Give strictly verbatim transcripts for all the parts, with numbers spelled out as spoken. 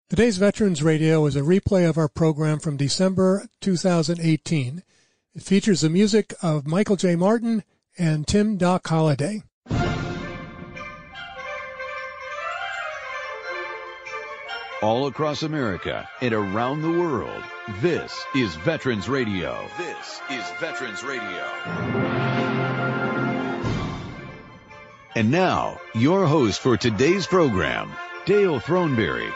Today's Veterans Radio is a replay of our program from December two thousand eighteen. It features the music of Michael J. Martin and Tim Doc Holliday. All across America and around the world, this is Veterans Radio. This is Veterans Radio. And now, your host for today's program, Dale Throneberry.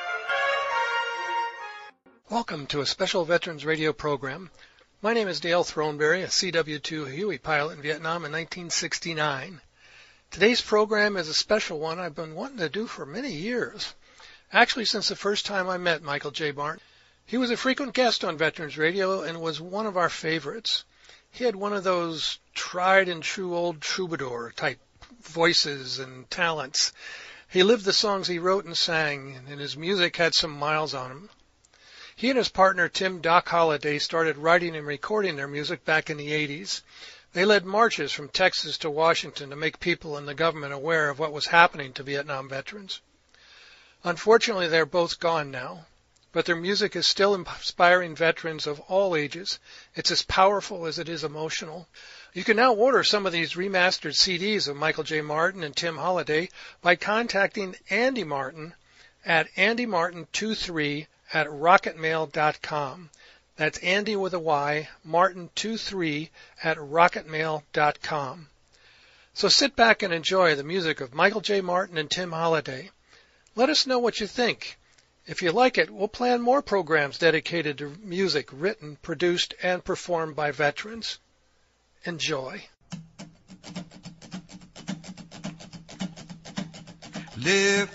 Welcome to a special Veterans Radio program. My name is Dale Throneberry, a C W two Huey pilot in Vietnam in nineteen sixty-nine. Today's program is a special one I've been wanting to do for many years. Actually, since the first time I met Michael J. Martin. He was a frequent guest on Veterans Radio and was one of our favorites. He had one of those tried and true old troubadour type voices and talents. He lived the songs he wrote and sang, and his music had some miles on him. He and his partner Tim Doc Holliday started writing and recording their music back in the eighties. They led marches from Texas to Washington to make people in the government aware of what was happening to Vietnam veterans. Unfortunately, they're both gone now, but their music is still inspiring veterans of all ages. It's as powerful as it is emotional. You can now order some of these remastered C Ds of Michael J. Martin and Tim Holliday by contacting Andy Martin at andy martin twenty-three at rocket mail dot com. That's Andy with a Y, Martin twenty-three at rocket mail dot com. So sit back and enjoy the music of Michael J. Martin and Tim Holliday. Let us know what you think. If you like it, we'll plan more programs dedicated to music written, produced, and performed by veterans. Enjoy. Live,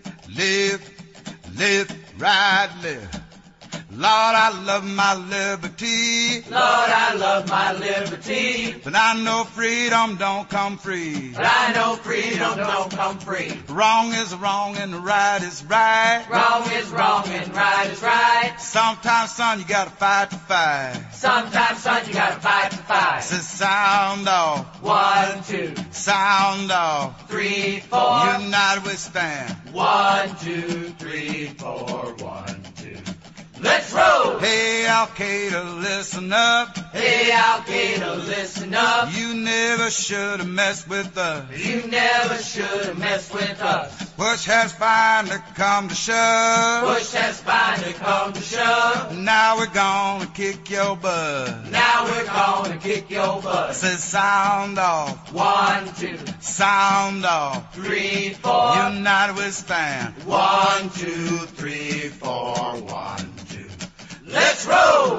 live, live, right, live. Lord, I love my liberty. Lord, I love my liberty. But I know freedom don't come free. But I know freedom don't come free. Wrong is wrong and right is right. Wrong is wrong and right is right. Sometimes, son, you gotta fight to fight. Sometimes, son, you gotta fight to fight. So sound off. One, two. Sound off. Three, four. United we stand. One, two, three, four. One, two. Let's roll! Hey, Al-Qaeda, listen up. Hey, Al-Qaeda, listen up. You never should have messed with us. You never should have messed with us. Push has finally come to shove. Push has finally come to shove. Now we're gonna kick your butt. Now we're gonna kick your butt. Say sound off. One, two. Sound off. Three, four. United we stand. One, two, three, four. One, two. Let's roll!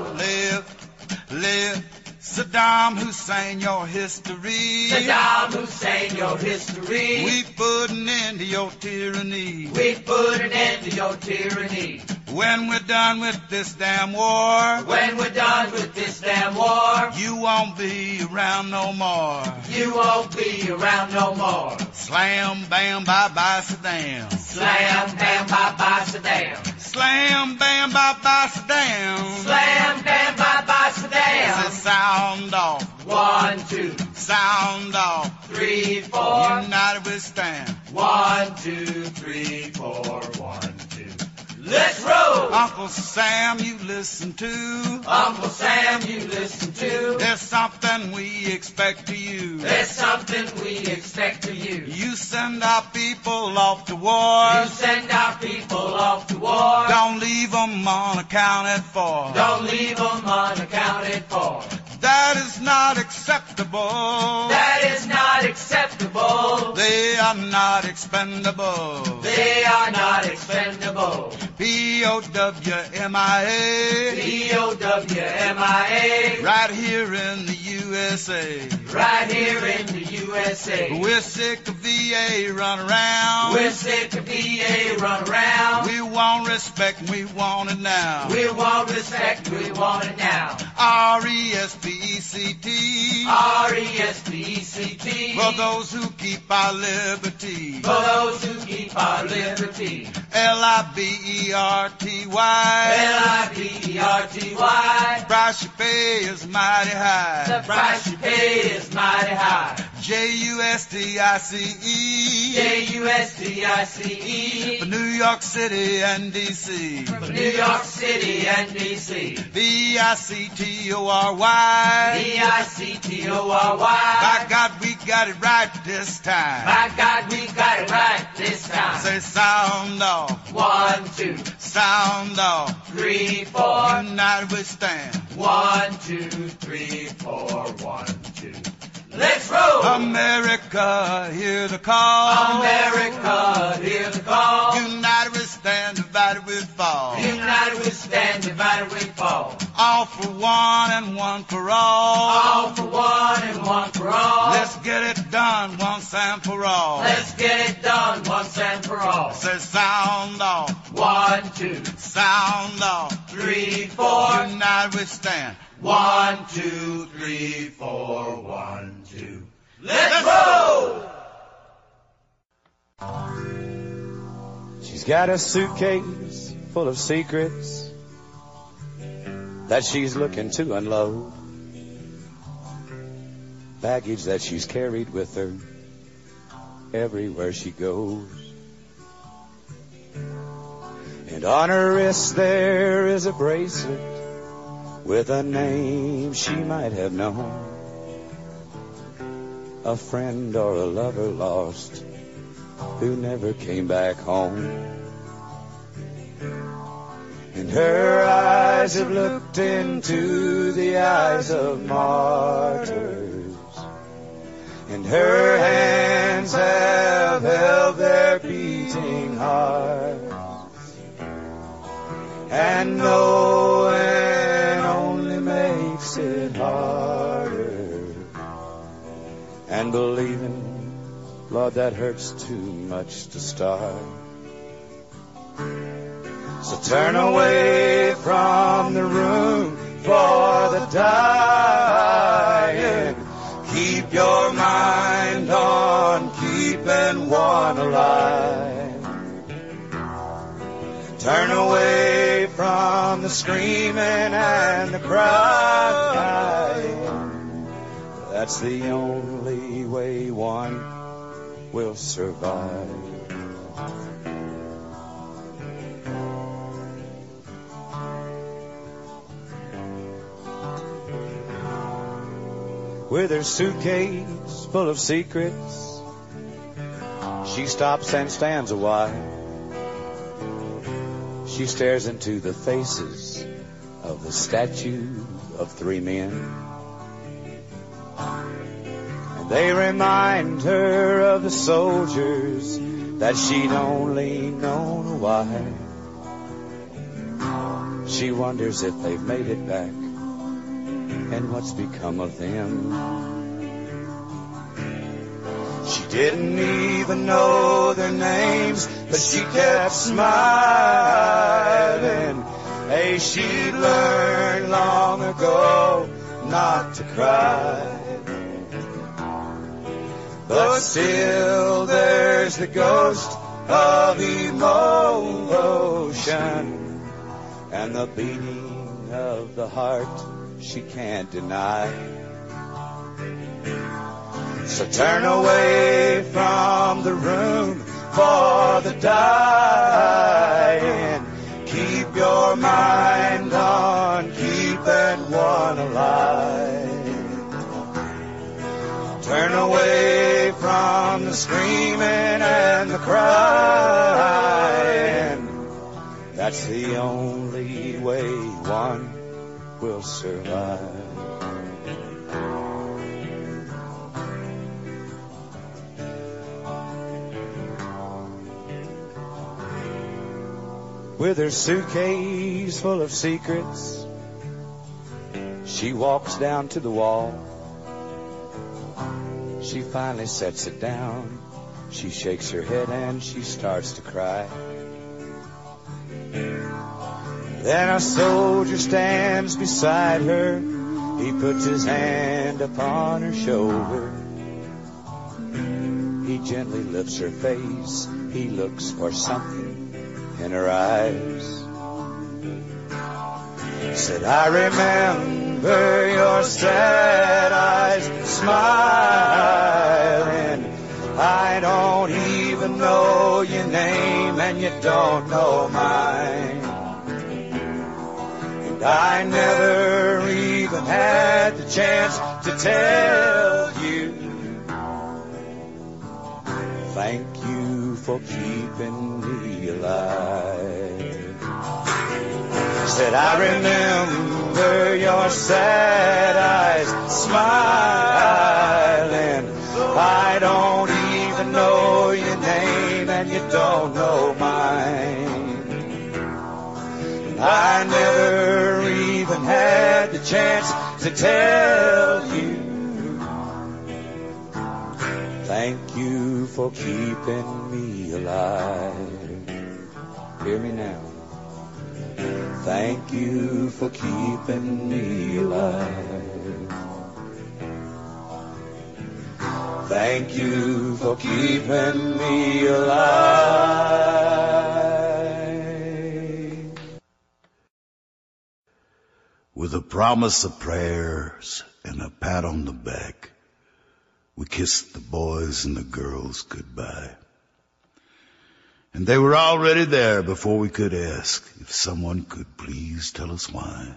Live, live. Saddam Hussein, your history. Saddam Hussein, your history. We put an end to your tyranny. We put an end to your tyranny. When we're done with this damn war. When we're done with this damn war. You won't be around no more. You won't be around no more. Slam, bam, bye-bye, Saddam. Slam, bam, bye-bye, Saddam. Slam, bam, bye-bye, Saddam. Slam, bam, bye-bye, Saddam. Say sound off. One, two. Sound off. Three, four. United we stand. One, two, three, four. One, two. Let's roll! Uncle Sam, you listen to. Uncle Sam, you listen to. There's something we expect to you. There's something we expect to you. You send our people off to war. You send our people off to war. Don't leave them unaccounted for. Don't leave them unaccounted for. That is not acceptable. That is not acceptable. They are not expendable. They are not expendable. P O W M I A. P O W M I A. Right here in the U S A. Right here in the U S A. We're sick of V A run around. We're sick of V A run around. We want respect, we want it now. We want respect, we want it now. R E S P E C T. R E S P E C T. For those who keep our liberty. For those who keep our liberty. L I B E R T Y. L I B E R T Y. The price you pay is mighty high. The price you pay is mighty high. J U S T I C E. J U S T I C E. For New York City and D C. For New York City and D C. V I C T O R Y. V I C T O R Y. By God, we got it right this time. By God, we got it right this time. Say sound off. One, two, Sound off. three, four. United we stand. One, two, three, four. One, two. Let's roll! America, hear the call. America, hear the call. United we stand, divided we fall. United we stand, divided we fall. All for one and one for all. All for one and one for all. Let's get it done once and for all. Let's get it done once and for all. Say sound off. One, two, Sound off. three, four. United we stand. One, two, three, four. One, two. Let's roll! She's got a suitcase full of secrets that she's looking to unload. Baggage that she's carried with her everywhere she goes. And on her wrist there is a bracelet with a name she might have known. A friend or a lover lost who never came back home. And her eyes have looked into the eyes of martyrs, and her hands have held their beating hearts. And knowing only makes it harder, and believing, Lord, that hurts too much to start. So turn away from the room for the dying. Keep your mind on keeping one alive. Turn away from the screaming and the crying. That's the only way one will survive. With her suitcase full of secrets, she stops and stands a while. She stares into the faces of the statue of three men. And they remind her of the soldiers that she'd only known a while. She wonders if they've made it back and what's become of them. She didn't even know their names, but she kept smiling. Hey, she'd learned long ago not to cry. But still there's the ghost of emotion and the beating of the heart she can't deny. So turn away from the room for the dying. Keep your mind on keeping one alive. Turn away from the screaming and the crying. That's the only way one will survive. With her suitcase full of secrets, she walks down to the wall. She finally sets it down. She shakes her head and she starts to cry. Then a soldier stands beside her. He puts his hand upon her shoulder. He gently lifts her face. He looks for something in her eyes. Said, I remember your sad eyes smiling. I don't even know your name, and you don't know mine. And I never even had the chance to tell you. Thank you for keeping me alive. Said I remember your sad eyes smiling. I don't even know your name, and you don't know mine. I never even had the chance to tell you. Thank you for keeping me alive. Hear me now. Thank you for keeping me alive. Thank you for keeping me alive. With a promise of prayers and a pat on the back, we kissed the boys and the girls goodbye. And they were already there before we could ask if someone could please tell us why.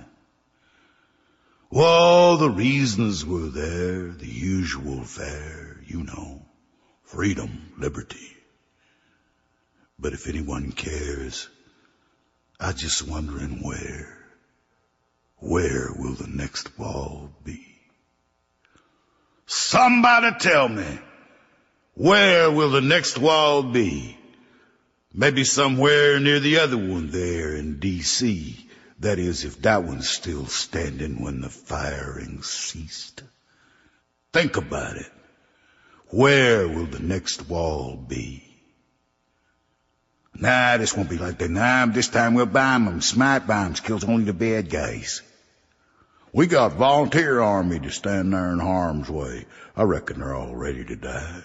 Well, the reasons were there, the usual fare, you know, freedom, liberty. But if anyone cares, I'm just wondering where, where will the next wall be? Somebody tell me, where will the next wall be? Maybe somewhere near the other one there in D C That is, if that one's still standing when the firing ceased. Think about it. Where will the next wall be? Nah, this won't be like that. Nah, this time we'll bomb them. Smite bombs kills only the bad guys. We got volunteer army to stand there in harm's way. I reckon they're all ready to die.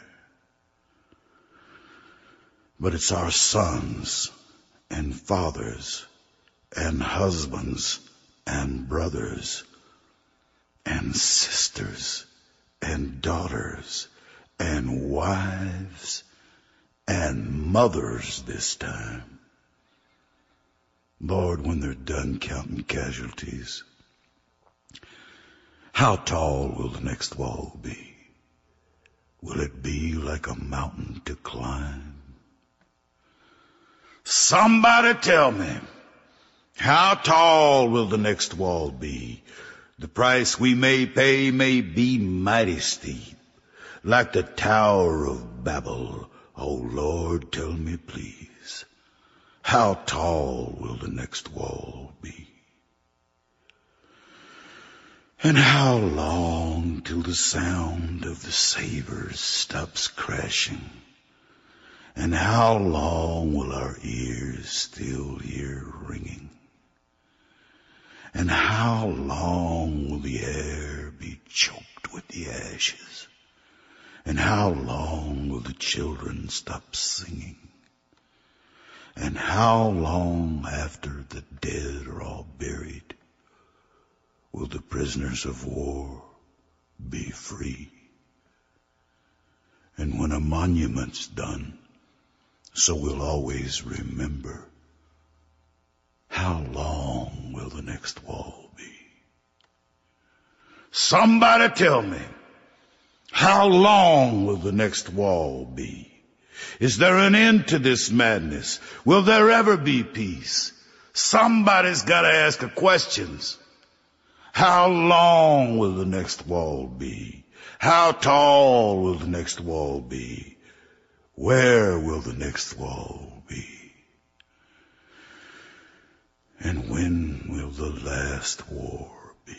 But it's our sons and fathers and husbands and brothers and sisters and daughters and wives and mothers this time. Lord, when they're done counting casualties, how tall will the next wall be? Will it be like a mountain to climb? Somebody tell me, how tall will the next wall be? The price we may pay may be mighty steep, like the Tower of Babel. Oh Lord, tell me please, how tall will the next wall be? And how long till the sound of the sabers stops crashing? And how long will our ears still hear ringing? And how long will the air be choked with the ashes? And how long will the children stop singing? And how long after the dead are all buried will the prisoners of war be free? And when a monument's done, so we'll always remember, how long will the next wall be? Somebody tell me, how long will the next wall be? Is there an end to this madness? Will there ever be peace? Somebody's got to ask the questions. How long will the next wall be? How tall will the next wall be? Where will the next wall be? And when will the last war be?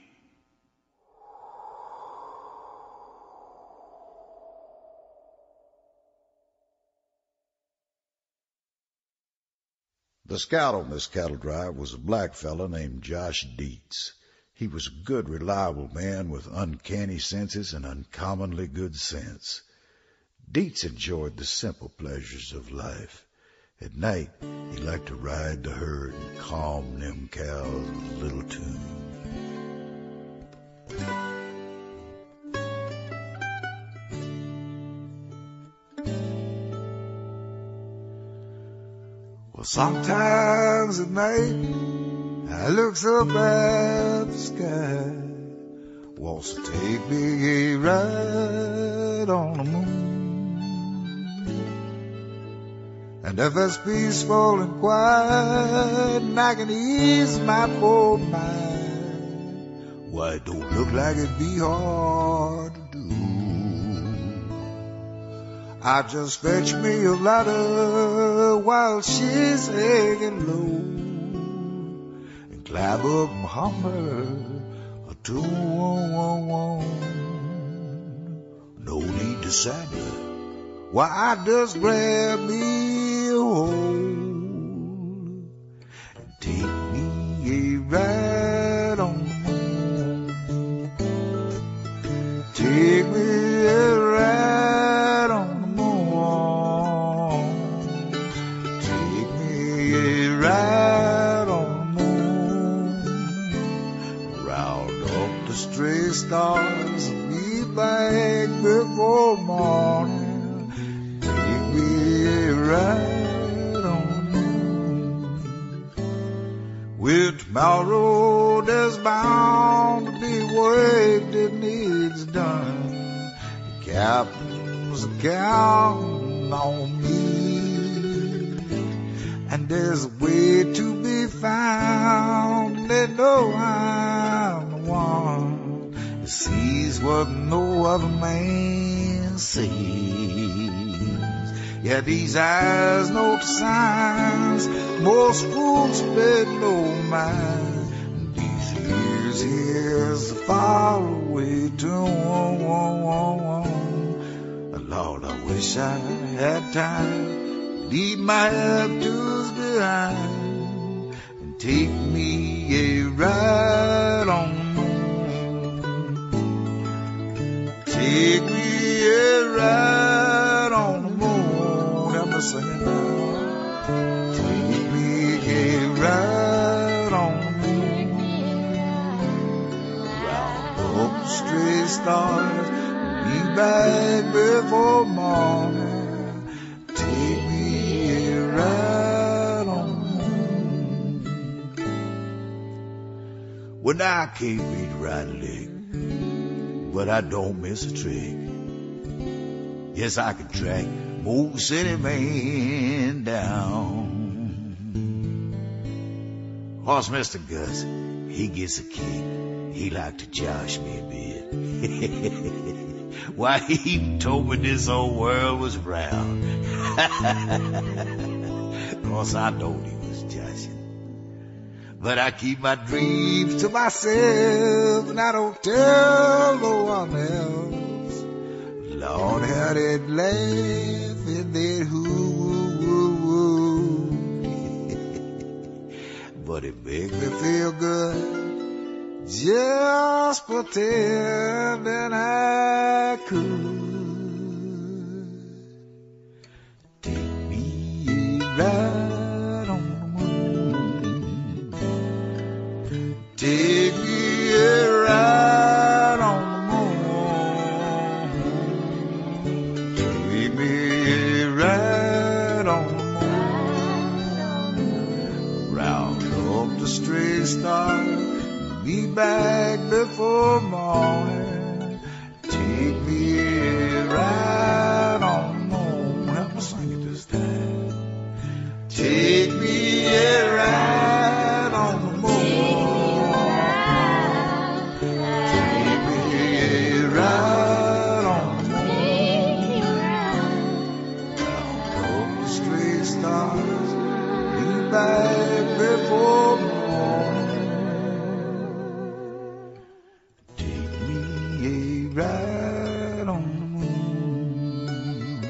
The scout on this cattle drive was a black fella named Josh Dietz. He was a good, reliable man with uncanny senses and uncommonly good sense. Dietz enjoyed the simple pleasures of life. At night, he liked to ride the herd and calm them cows with a little tune. Sometimes at night I looks up at the sky, wants to take me a ride on the moon. And if it's peaceful and quiet and I can ease my poor mind, why, it don't look like it'd be hard to do. I just fetch me a ladder while she's hanging low, and climb up and hum her a tune. No need to saddle, why, I just grab me a hold and take me a ride on the moon. Take me a ride on the moon. Take me a ride on the moon. Round up the stray stars and be back before morning. Right on the moon. With tomorrow there's bound to be work that needs done. The captain's counting on me, and there's a way to be found. They know I'm the one that sees what no other man sees. Yeah, these eyes know the signs, most fools bet no mind. These ears hears the faraway tune. Lord, I wish I had time to leave my abdues behind and take me a ride on the moon. Take me a ride on the moon. Singing now. Take me a ride on the moon. Round up the stray stars, be back before morning. Take me a ride on the moon. Well, now I can't beat the right leg, but I don't miss a trick. Yes, I can track most any man down. Horse Mister Gus, he gets a kick. He like to josh me a bit. Why, he told me this old world was round. Of course, I know he was joshing, but I keep my dreams to myself, and I don't tell no one else. Lord, how they laugh and they hoo. But it makes me feel good just pretending I could. Take me a ride on the moon. Take me a ride on the moon. Take me a ride on the moon. Round up the stray stars, be back before morning. Take me a ride on the moon. Help me sing it this time. Take me a ride on the moon. Take me a ride on the moon. Round up the stray stars, be back before morning. Right on the moon.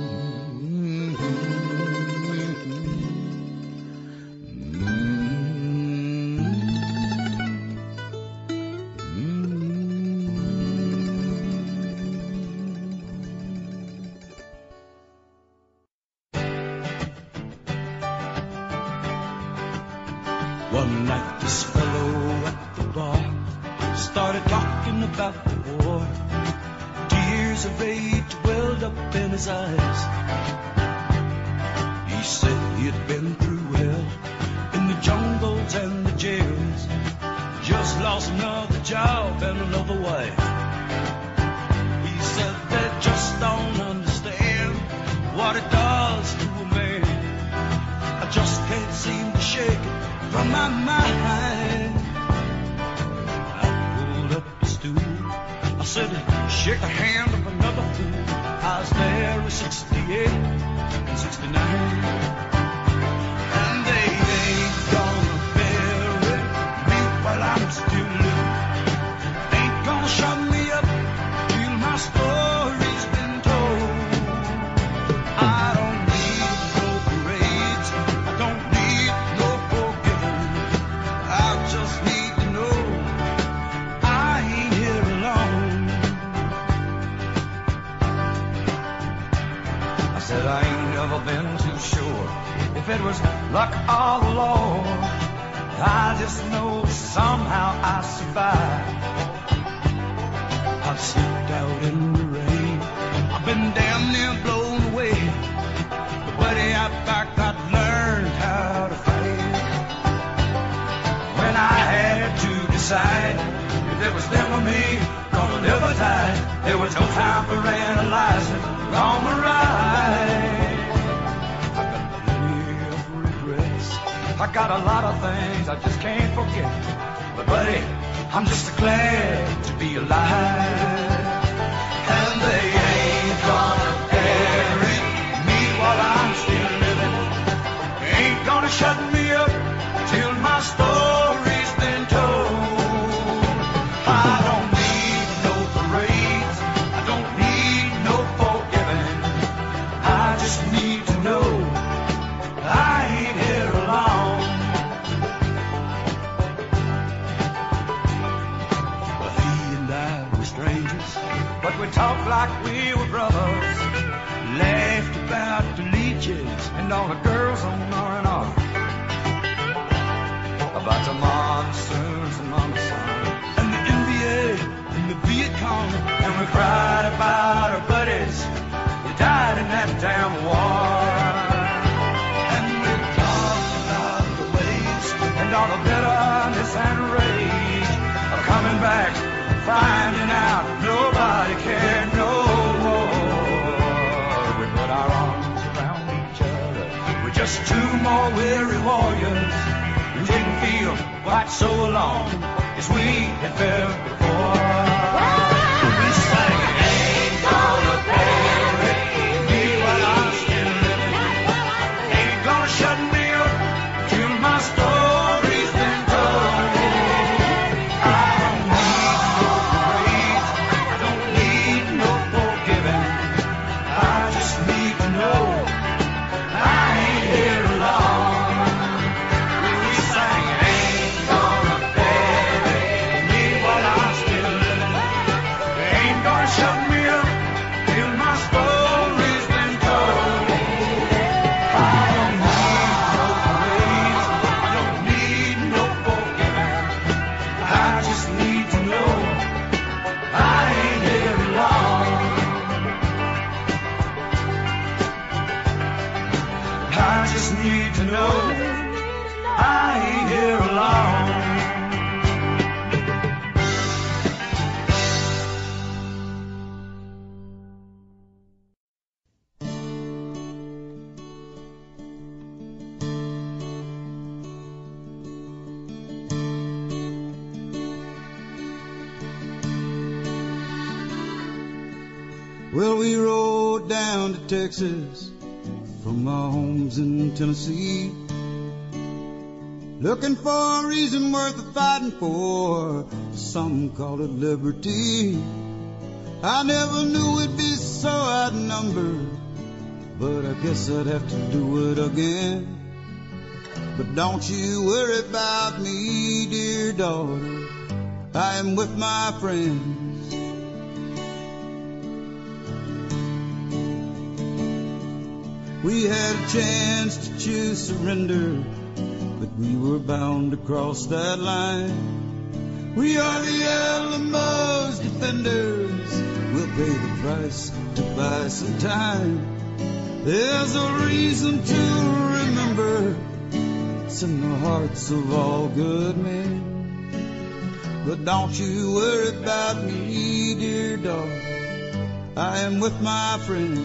One night this fellow at the bar started talking about the war. Tears of rage welled up in his eyes. He He said he'd been through hell in the jungles and the jails, just lost another job and another wife. He said they just don't understand what it does to a man. I just can't seem to shake it from my mind. I pulled up the stool. I said, shake the hand of another fool. I was there at sixty-eight and sixty-nine. And they ain't gonna bury me while I'm still living. Ain't gonna shut me up till my story's been told. I don't need no parades. I don't need no forgiving. I just need to know I ain't here alone. I said I ain't never been too sure if it was luck or the Lord. I just know somehow I survived. I've slipped out in the rain. I've been damn near blown away. But buddy, I back I learned how to fight. When I had to decide if it was them or me, gonna live or die, there was no time for analyzing wrong or right. I got plenty of regrets. I got a lot of things I just can't forget. But buddy, I'm just glad to be alive. And they ain't gonna bury me while I'm still living. Ain't gonna shut me up till my story's been told. I don't need no parades. I don't need no forgiving. I just need to know I ain't here alone. Well, he and I were strangers, but we talked like we were brothers. Laughed about the leeches and all the girls on R and R. About the monsoons and Mama Son and the N B A and the Viet Cong. And we cried about our buddies who died in that damn war. And we talked about the ways and all the bitterness and rage of coming back, finding out nobody cared no more. We put our arms around each other. We're just two more weary warriors who didn't feel quite so alone as we had felt before. We sang, ain't gonna bury me while I'm still living. Ain't gonna shut me up till my story's been told. I don't need no parades. I don't need no forgiving. I just need to know I ain't here alone. We sang, ain't gonna bury me while I'm still living. Ain't gonna shut me up till my story's been told. I don't need no parades. I don't need no forgiving. I just need to know I ain't here alone. I just need to know I ain't here alone. Well, we rode down to Texas from our homes in Tennessee, looking for a reason worth of fighting for. Some call it liberty. I never knew it'd be so outnumbered, but I guess I'd have to do it again. But don't you worry about me, dear daughter, I am with my friends. We had a chance to choose surrender, but we were bound to cross that line. We are the Alamo's defenders. We'll pay the price to buy some time. There's a reason to remember, it's in the hearts of all good men. But don't you worry about me, dear dog, I am with my friends.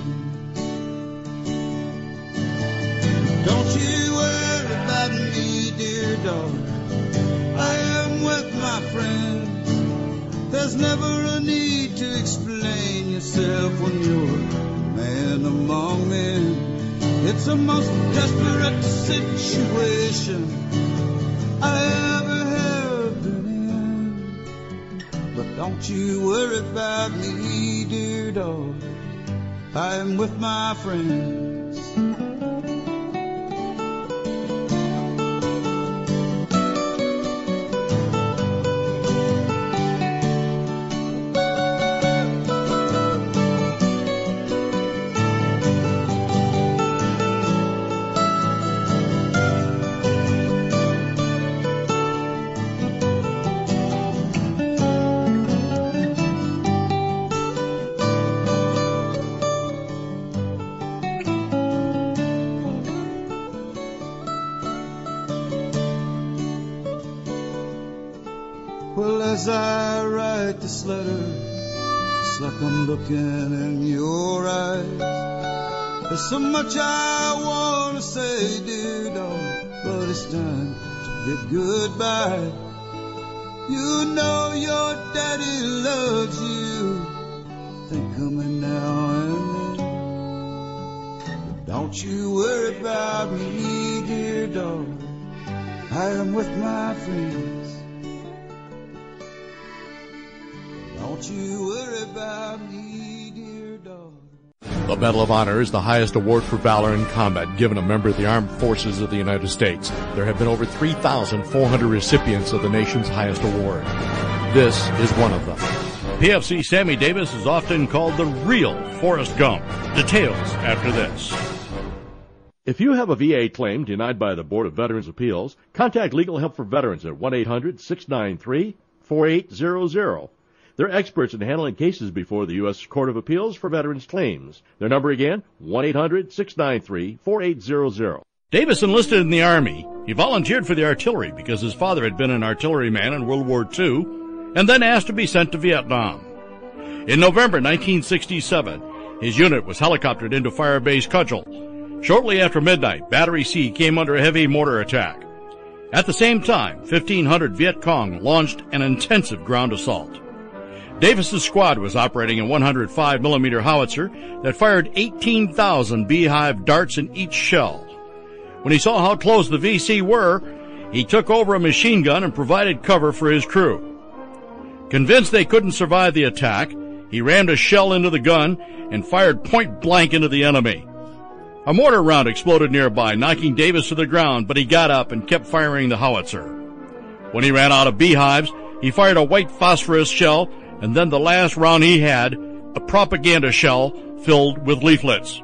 Don't you worry about me, dear dog, I am with my friends. There's never a need to explain yourself when you're a man among men. It's a most desperate situation I ever have been in. But don't you worry about me, dear dog, I am with my friends. As I write this letter, it's like I'm looking in your eyes. There's so much I want to say, dear dog, but it's time to bid goodbye. You know your daddy loves you, think coming now and then. But don't you worry about me, dear dog, I am with my friends. Don't you worry about me, dear dog. The Medal of Honor is the highest award for valor in combat given a member of the Armed Forces of the United States. There have been over three thousand four hundred recipients of the nation's highest award. This is one of them. P F C Sammy Davis is often called the real Forrest Gump. Details after this. If you have a V A claim denied by the Board of Veterans' Appeals, contact Legal Help for Veterans at one eight hundred six nine three four eight zero zero. They're experts in handling cases before the U S Court of Appeals for Veterans Claims. Their number again, one eight hundred six nine three four eight zero zero. Davis enlisted in the Army. He volunteered for the artillery because his father had been an artilleryman in World War Two and then asked to be sent to Vietnam. In November nineteen sixty-seven, his unit was helicoptered into Fire Base Cudgel. Shortly after midnight, Battery C came under a heavy mortar attack. At the same time, fifteen hundred Viet Cong launched an intensive ground assault. Davis's squad was operating a one hundred five millimeter howitzer that fired eighteen thousand beehive darts in each shell. When he saw how close the V C were, he took over a machine gun and provided cover for his crew. Convinced they couldn't survive the attack, he rammed a shell into the gun and fired point blank into the enemy. A mortar round exploded nearby, knocking Davis to the ground, but he got up and kept firing the howitzer. When he ran out of beehives, he fired a white phosphorus shell, and then the last round he had, a propaganda shell filled with leaflets.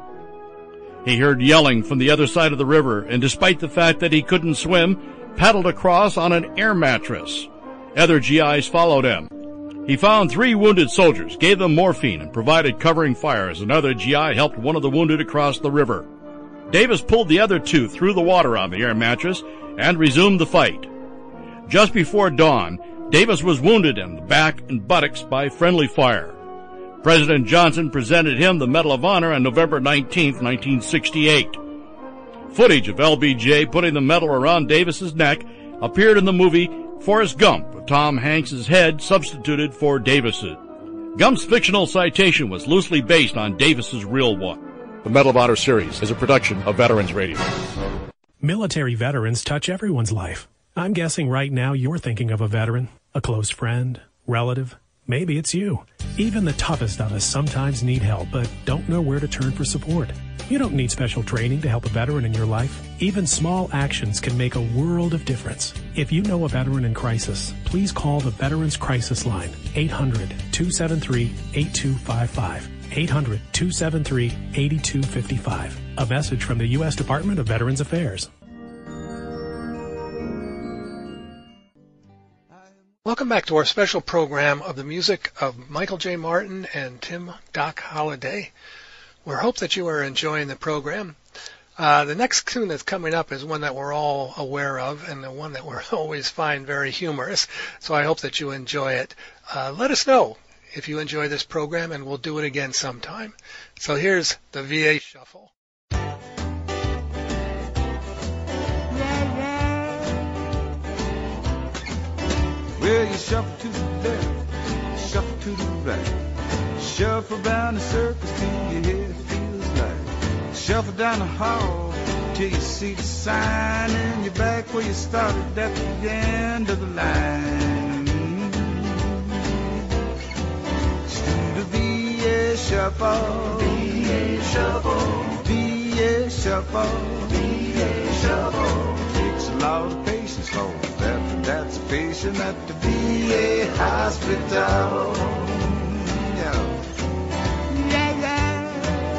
He heard yelling from the other side of the river, and despite the fact that he couldn't swim, paddled across on an air mattress. Other G Is followed him. He found three wounded soldiers, gave them morphine, and provided covering fire as another G I helped one of the wounded across the river. Davis pulled the other two through the water on the air mattress and resumed the fight. Just before dawn, Davis was wounded in the back and buttocks by friendly fire. President Johnson presented him the Medal of Honor on November nineteenth, nineteen sixty-eight. Footage of L B J putting the medal around Davis's neck appeared in the movie Forrest Gump, with Tom Hanks's head substituted for Davis's. Gump's fictional citation was loosely based on Davis's real one. The Medal of Honor series is a production of Veterans Radio. Military veterans touch everyone's life. I'm guessing right now you're thinking of a veteran, a close friend, relative. Maybe it's you. Even the toughest of us sometimes need help, but don't know where to turn for support. You don't need special training to help a veteran in your life. Even small actions can make a world of difference. If you know a veteran in crisis, please call the Veterans Crisis Line, eight hundred two seven three eight two five five. eight hundred two seven three eight two five five. A message from the U S Department of Veterans Affairs. Welcome back to our special program of the music of Michael J. Martin and Tim Doc Holliday. We hope that you are enjoying the program. Uh, the next tune that's coming up is one that we're all aware of and the one that we always find very humorous, so I hope that you enjoy it. Uh, let us know if you enjoy this program, and we'll do it again sometime. So here's the V A Shuffle. Well, you shuffle to the left, shuffle to the right, shuffle round the circus till your head feels light. Shuffle down the hall till you see the sign, and you're back where you started at the end of the line. Just do the V A shuffle, V A shuffle, V A shuffle, V A shuffle. Takes a lot of patience for that. That's a patient at the V A hospital. Yeah. Yeah, yeah.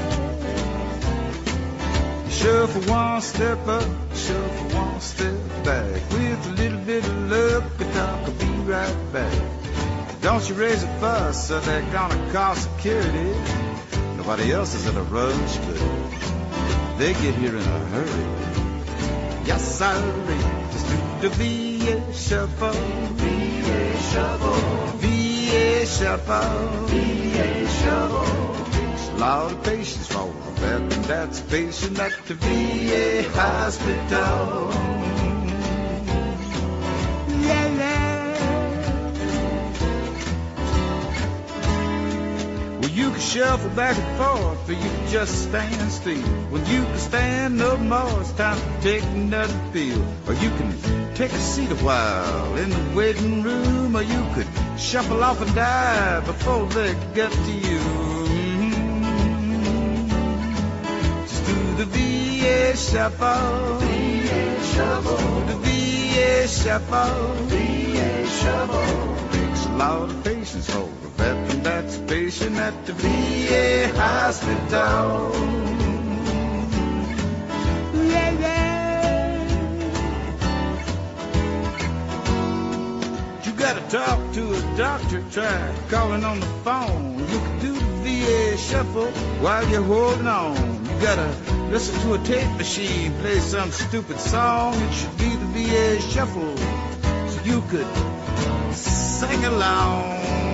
Shuffle one step up, shuffle one step back. With a little bit of luck, the doc will be right back. Don't you raise a fuss, so they're gonna call security. Nobody else is in a rush, but they get here in a hurry. Yes, sorry. Just do the V A shuffle, V A shuffle, V A shuffle, V A shuffle. Takes a lot of patience for a veteran that's a patient at the V A hospital. Yeah, yeah. Well, you can shuffle back and forth, or you can just stand still. When you can stand no more, it's time to take another pill. Or you can take a seat a while in the waiting room, or you could shuffle off and die before they get to you. Mm-hmm. Just do the V A shuffle, V A shuffle, the V A shuffle, V A shuffle. Takes a lot of patience for a veteran that's a patient at the V A hospital. Yeah, yeah. Gotta talk to a doctor, try calling on the phone. You can do the V A shuffle while you're holding on. You gotta listen to a tape machine, play some stupid song. It should be the V A shuffle, so you could sing along.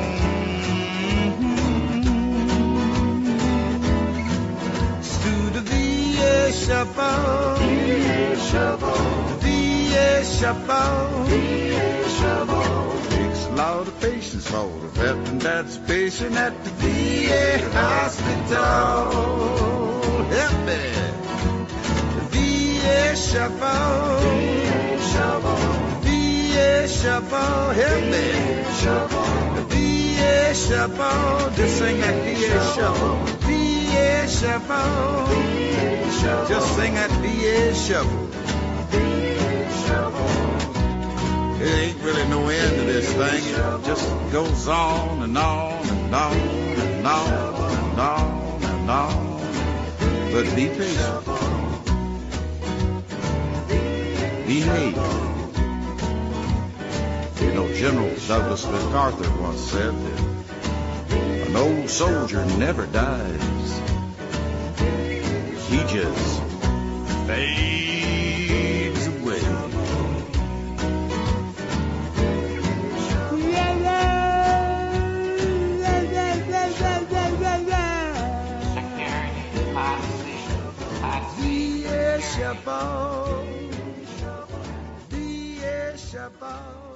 Just do the V A shuffle, V A shuffle, V A shuffle, V A shuffle. A lot of patience for a veteran that's a patient at the V A hospital. Help me. The V A shuffle, V A shuffle, V A shuffle. Help me. The V A shuffle. Just sing that V A shuffle. V A shuffle. Just sing that V A shuffle. There ain't really no end to this thing. It just goes on and on and on and on and on and on. But be patient. Behave. You know, General Douglas MacArthur once said that an old soldier never dies. He just fades away. Shuffle, V A shuffle,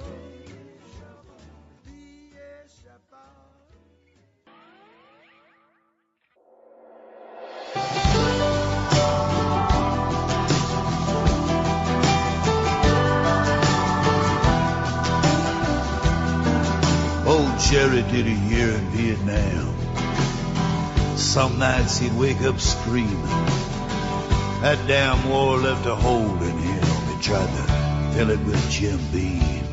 V A shuffle. Old Jerry did a year in Vietnam. Some nights he'd wake up screaming. That damn war left a hole in him. He tried to fill it with Jim Beam.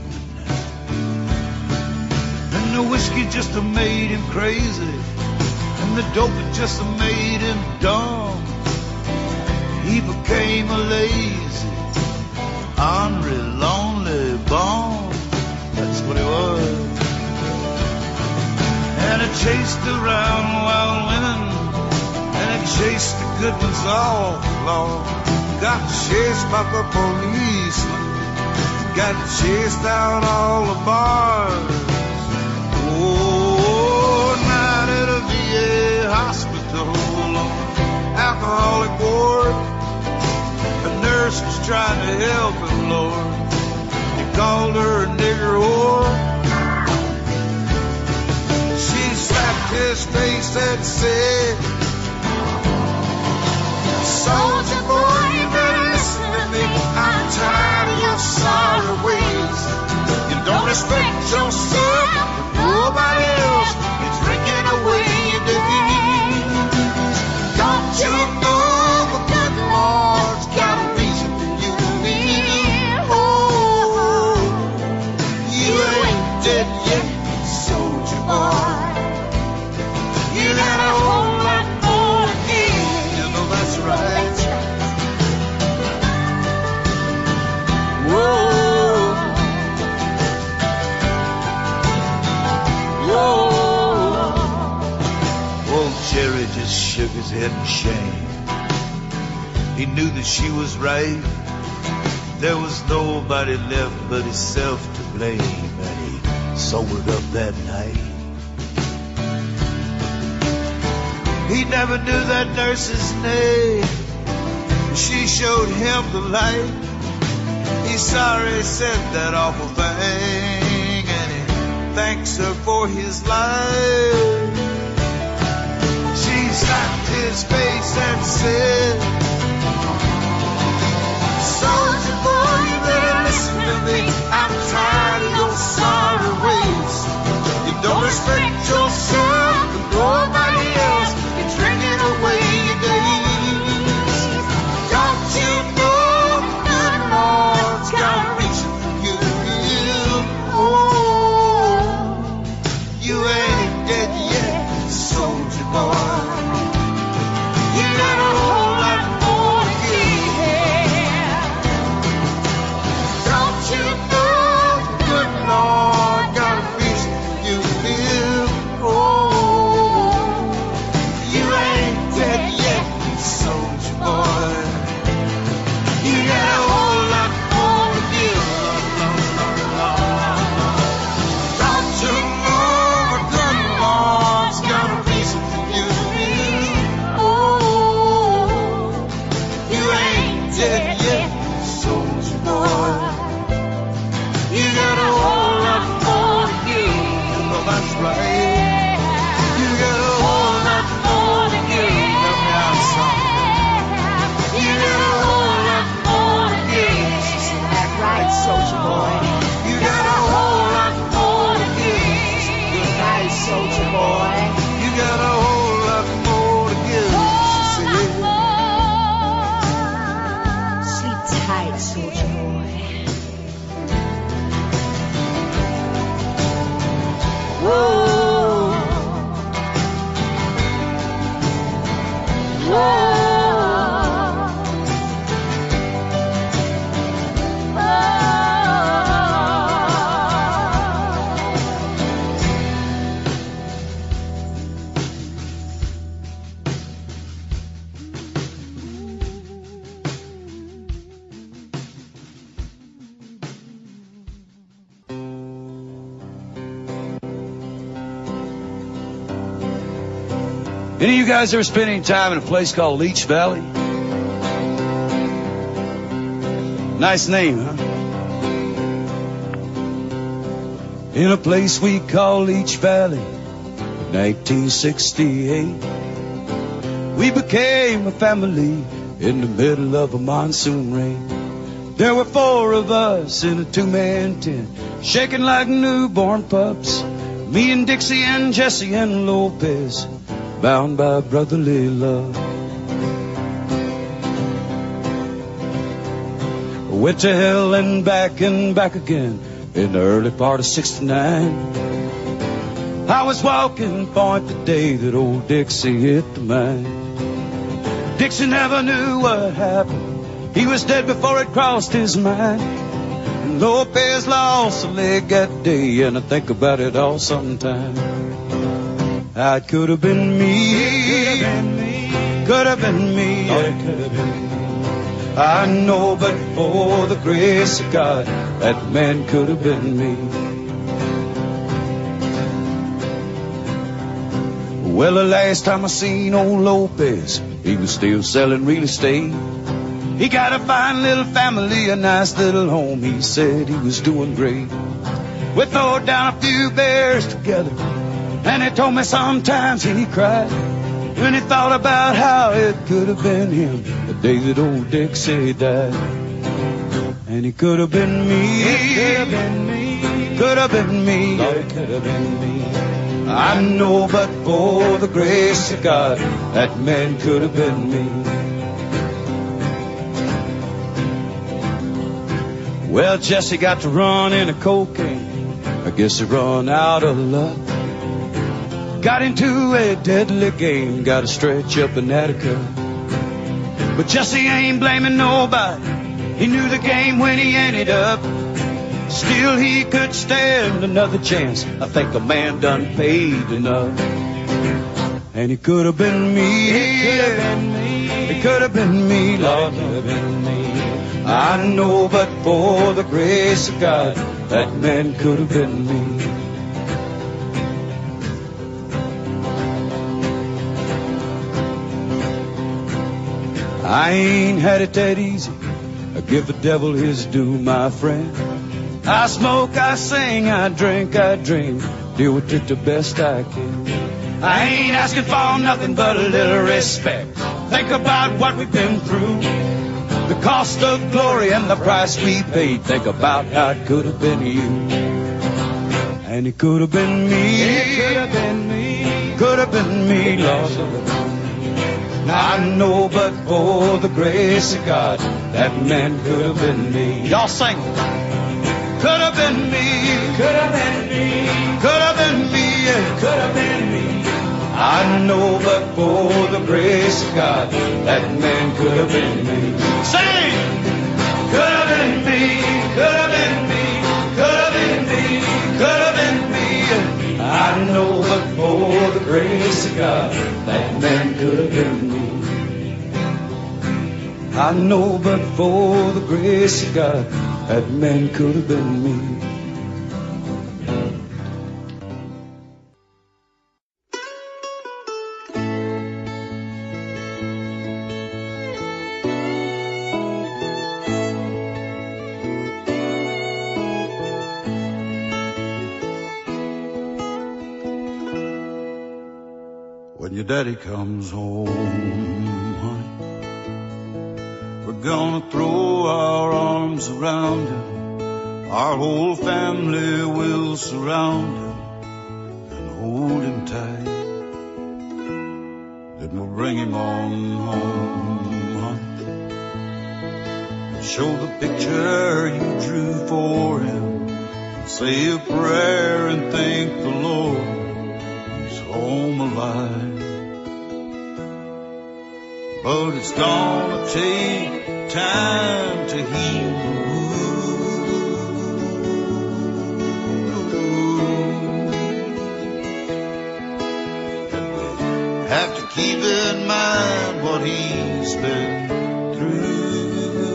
And the whiskey just made him crazy. And the dope just made him dumb. He became a lazy, ornery, lonely bum. That's what he was. And he chased around wild women. And he chased the good ones all along. Got chased by the policeman. Got chased out all the bars. Oh, night at a V A hospital on alcoholic ward. A nurse was trying to help him, Lord. He called her a nigger whore. She slapped his face and said, soldier boy, you better listen to me. I'm tired of your sorry ways. You don't respect yourself, nobody else. You're drinking away your days. Don't you know the good Lord's got a reason for you to live? Oh, you ain't dead yet, soldier boy. You got a whole lot more to give. You know that's right. Whoa. Whoa. Old Jerry just shook his head in shame. He knew that she was right. There was nobody left but himself to blame, and he sobered up that night. He never knew that nurse's name. She showed him the light. He's sorry he said that awful thing, and he thanks her for his life. She slapped his face and said, soldier boy, you better listen to me. I'm tired of your sorry ways. You don't respect yourself and nobody else. You're drinking away your days. Don't you know the good Lord's got a reason for you to live? Oh, you ain't dead yet, soldier boy. You got a whole lot more to give. Don't you know the good Lord got a reason for you to live? Oh, you ain't dead yet, soldier boy. You got a whole lot more to give. Don't you know the good Lord's got a reason for you to live? Oh, you ain't dead yet, soldier boy. You got a whole lot more to give. Well, that's right. You got a whole lot more to give. Help me out, son. You got a whole lot more to give. That's right, soldier boy. You got a whole lot more to give. Good night, soldier boy. You got a whole lot more to give. She said, sleep tight, soldier boy. Whoa. Whoa. Any of you guys ever spend any time in a place called Leech Valley? Nice name, huh? In a place we call Leech Valley, nineteen sixty-eight, we became a family in the middle of a monsoon rain. There were four of us in a two-man tent, shaking like newborn pups. Me and Dixie and Jesse and Lopez, bound by brotherly love. Went to hell and back and back again in the early part of sixty-nine. I was walking point the day that old Dixie hit the mine. Dixie never knew what happened. He was dead before it crossed his mind. And Lopez lost a leg that day, and I think about it all sometime. It could have been me, could have been me. Lord, it could have been me. I know, but for the grace of God, that man could have been me. Well, the last time I seen old Lopez, he was still selling real estate. He got a fine little family, a nice little home. He said he was doing great. We threw down a few beers together, and he told me sometimes he cried when he thought about how it could have been him the day that old Dixie died. And he could have been me. It could have been me. Could have been me. Lord, it could have been me. I know, but for the grace of God, that man could have been me. Well, Jesse got to run into cocaine. I guess he run out of luck. Got into a deadly game, got to stretch up in Attica. But Jesse ain't blaming nobody. He knew the game when he ended up. Still he could stand another chance. I think a man done paid enough. And it could have been me. It could have been me. It could have been me, Lord. It could have been me. I know, but for the grace of God, that man could have been me. I ain't had it that easy. I give the devil his due, my friend. I smoke, I sing, I drink, I dream, deal with it the best I can. I ain't asking for nothing but a little respect. Think about what we've been through, the cost of glory and the price we paid. Think about how it could have been you. And it could have been me. It could have been me. Could have been me, Lord. I know, but for the grace of God, that man could have been me. Y'all sing. Could have been me. Could have been me. Could have been me. Could have been me. I know, but for the grace of God, that man could have been me. Sing! Could have been me. Could have been me. Could have been me. Could have been me. I know, but for the grace of God, that man could have been me. I know, but for the grace of God, that man could have been me. When your daddy comes home, honey, we're gonna throw our arms around him. Our whole family will surround him and hold him tight. Then we'll bring him on home, honey, and show the picture you drew for him, and say a prayer and thank the Lord he's home alive. But it's gonna take time to heal the wound. And we have to keep in mind what he's been through.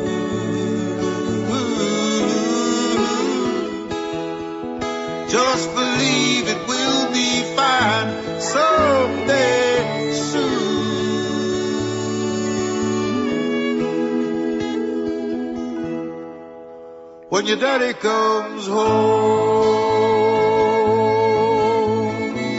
Just believe it will be fine someday soon. When your daddy comes home,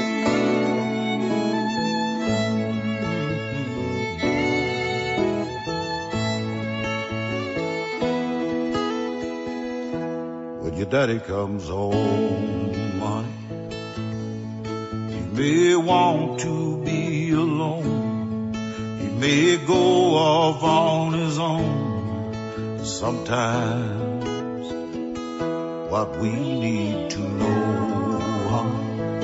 when your daddy comes home, honey, he may want to be alone. He may go off on his own. Sometimes what we need to know, huh,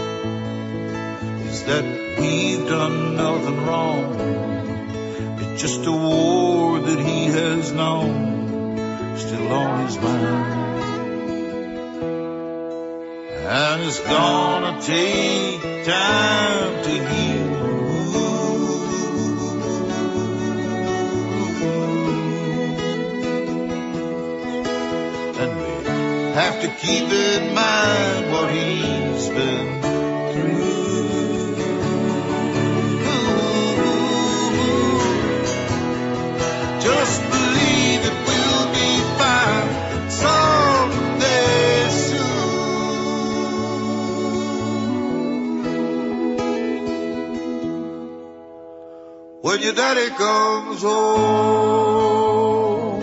is that we've done nothing wrong. It's just a war that he has known, still on his mind. And it's gonna take time to heal the wound. to keep in mind what he's been through. Just believe it will be fine someday soon. When your daddy comes home,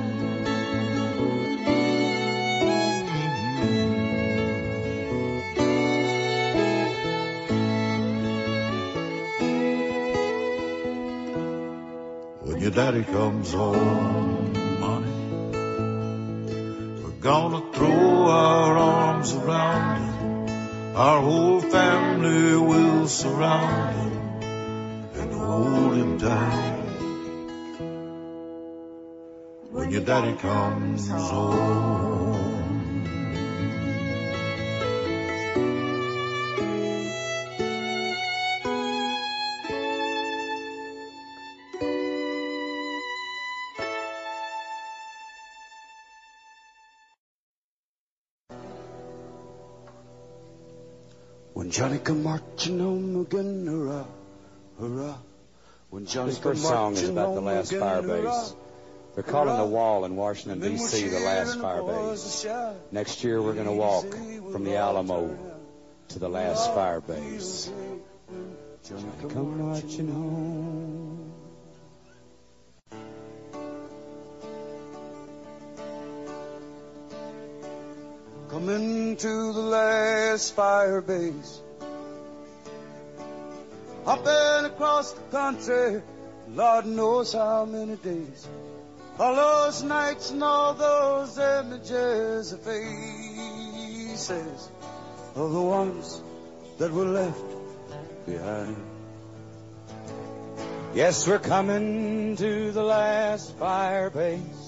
when your daddy comes home, honey, we're gonna throw our arms around him. Our whole family will surround him and hold him tight. When your daddy comes home. When Johnny come marching home again, hurrah, hurrah. When Johnny This first song is about the last fire base. They're calling the wall in Washington, D C the last fire base. Next year we're going to walk from the Alamo to the last fire base. Johnny come marching home. Coming to the last fire base. I've been across the country, Lord knows how many days. All those nights and all those images of faces of the ones that were left behind. Yes, we're coming to the last fire base.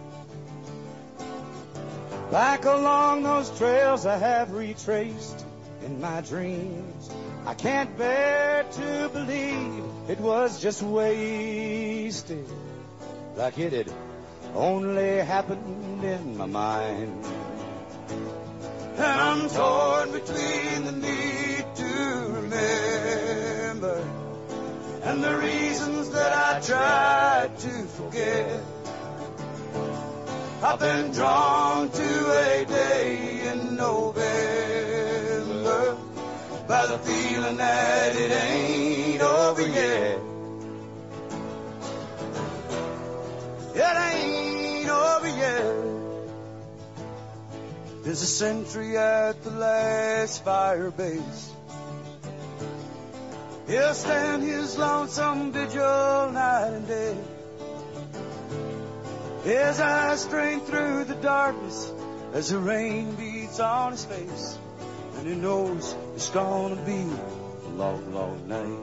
Back along those trails I have retraced in my dreams. I can't bear to believe it was just wasted, like it had only happened in my mind. And I'm torn between the need to remember and the reasons that I tried to forget. I've been drawn to a day in November by the feeling that it ain't over yet. It ain't over yet. There's a sentry at the last fire base. He'll stand his lonesome vigil night and day. His eyes strain through the darkness as the rain beats on his face. And he knows it's gonna be a long, long night.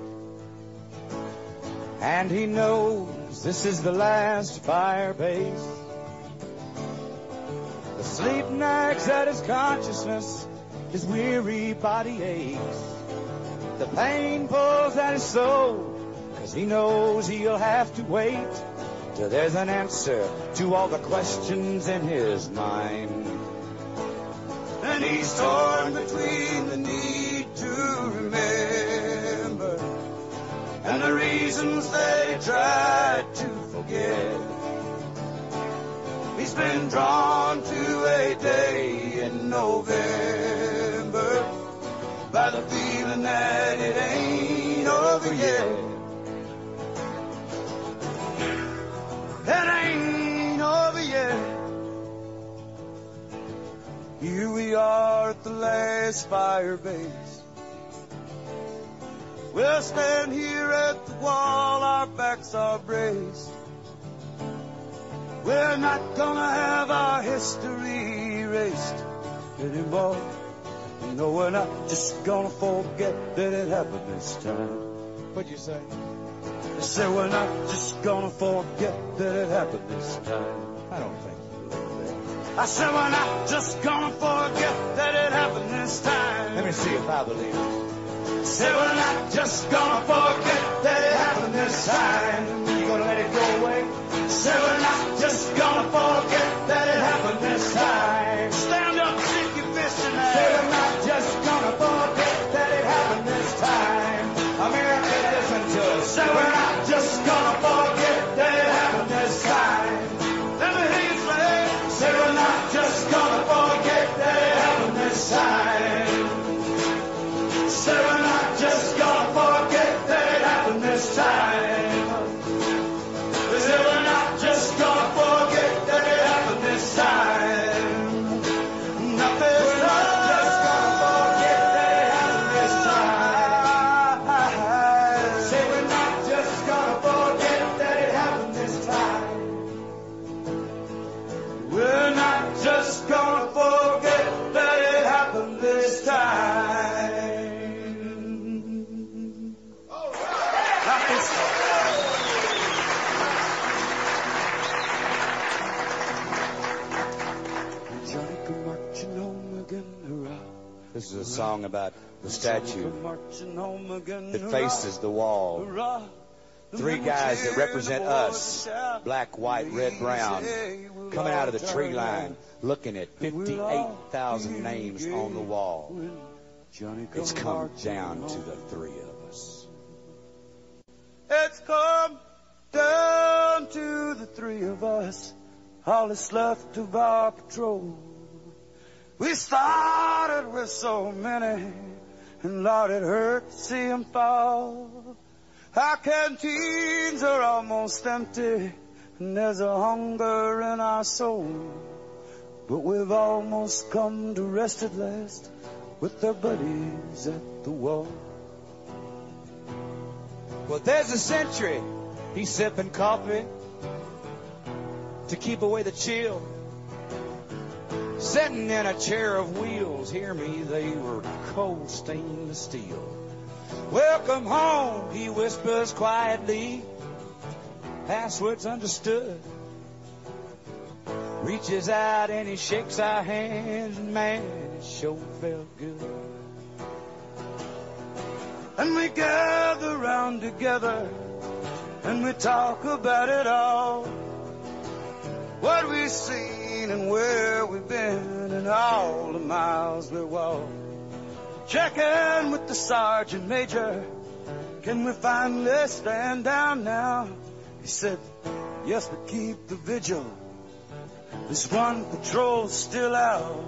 And he knows this is the last fire base. The sleep nags at his consciousness, his weary body aches. The pain pulls at his soul, 'cause he knows he'll have to wait till there's an answer to all the questions in his mind. And he's torn between the need to remember and the reasons that he tried to forget. He's been drawn to a day in November by the feeling that it ain't over yet. It ain't over yet. Here we are at the last fire base. We'll stand here at the wall, our backs are braced. We're not gonna have our history erased anymore. No, we're not just gonna forget that it happened this time. What'd you say? I said we're not just gonna forget that it happened this time. I don't think you believe that. I said we're not just gonna forget that it happened this time. Let me see if I believe it. I said we're not just gonna forget that it happened this time. You gonna let it go away? I said we're not just gonna forget that it happened this time. Stand up hurrah. This is a song about the statue that faces the wall. Three guys that represent us, black, white, red, brown, coming out of the tree line, looking at fifty-eight thousand names on the wall. It's come down to the three of us. It's come down to the three of us, all that's left of our patrol. We started with so many, and Lord, it hurt to see them fall. Our canteens are almost empty, and there's a hunger in our soul. But we've almost come to rest at last with our buddies at the wall. Well, there's a sentry, he's sipping coffee to keep away the chill. Sitting in a chair of wheels, hear me, they were cold stainless steel. Welcome home, he whispers quietly, passwords understood. Reaches out and he shakes our hands, and man, it sure felt good. And we gather round together, and we talk about it all. What we've seen and where we've been, and all the miles we walked. Checking with the sergeant major, can we finally stand down now? He said, yes, but keep the vigil. There's one patrol still out.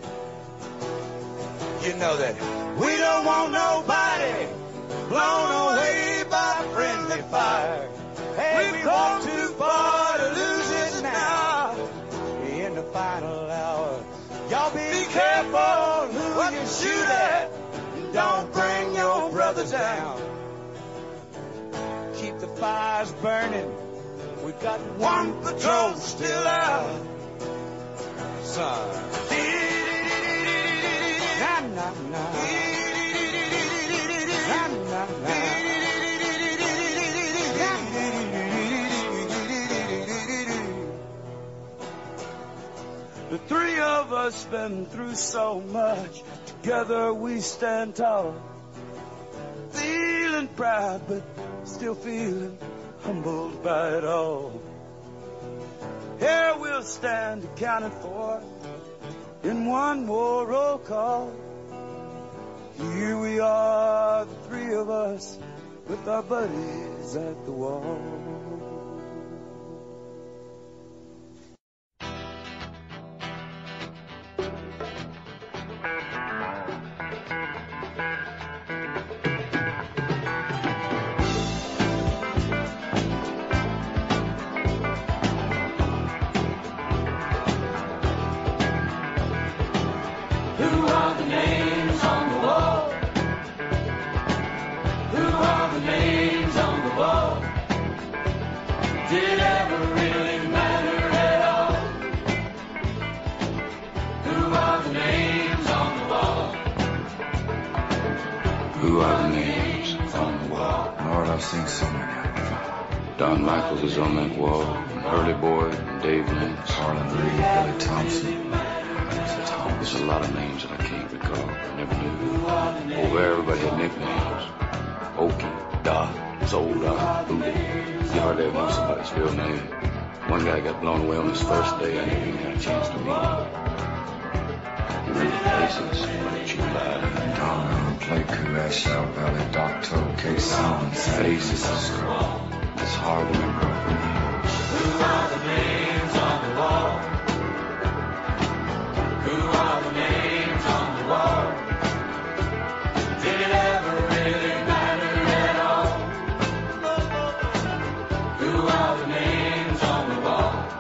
You know that we don't want nobody blown away by friendly fire. Hey, we walked too far to lose it now. In the final hour, y'all be careful who you shoot at. Don't bring your brothers down. Keep the fires burning. We got one patrol still out. Son. Na na na. Na na na. The three of us been through so much. Together we stand tall. Feeling proud, but still feeling humbled by it all. Here we'll stand accounted for in one more roll call. Here we are, the three of us, with our buddies at the wall. Who are the names on the wall? Lord, I've seen so many of them. Don Michaels is on that wall, and Hurley Boyd, and Dave Lynch, Harlan Reed, Billy Thompson. There's a lot of names that I can't recall. I never knew. Over there, everybody had nicknames. Okie, Doc, Soul Doc, Booty. You hardly ever know somebody's real name. One guy got blown away on his first day. I never even had a chance to meet him. You remember faces, like July, Donna, Playku, Ashell Valley, Doctor, K-Sound, faces. It's hard to remember. Who are the names on the wall? Who are the names on the wall? Did it ever really matter at all? Who are the names on the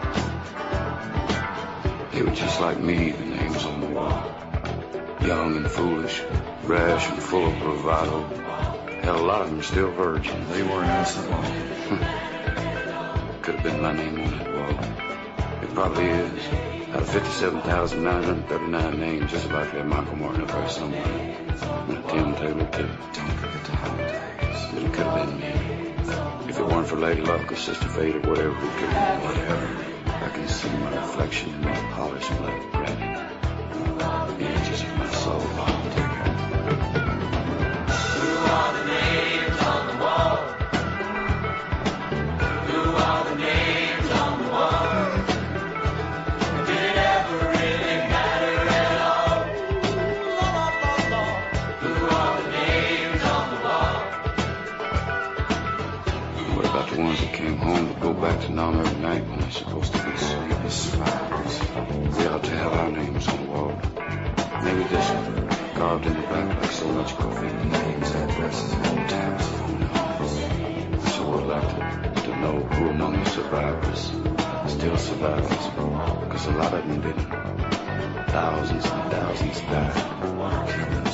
wall? They were just like me, the names on the wall. Young and foolish, rash and full of bravado. Hell, a lot of them are still virgins. They weren't innocent long. Could have been my name on that wall. It probably is. Out of fifty-seven thousand nine hundred thirty-nine names, just about to have Michael Martin up there somewhere. And Tim Taylor, too. Don't forget the holidays. But it could have been me. If it weren't for Lady Luck or Sister Fate or whatever, it could have been whatever. I can see my reflection in my polished black granite. The edges of They're supposed to be sleepy survivors. We ought to have our names on the wall. Maybe this one, carved in the back like so much graffiti. Names, addresses, hometowns, phone numbers. I sure would like to, to know who among the survivors still survives. Because a lot of them didn't. Thousands and thousands died.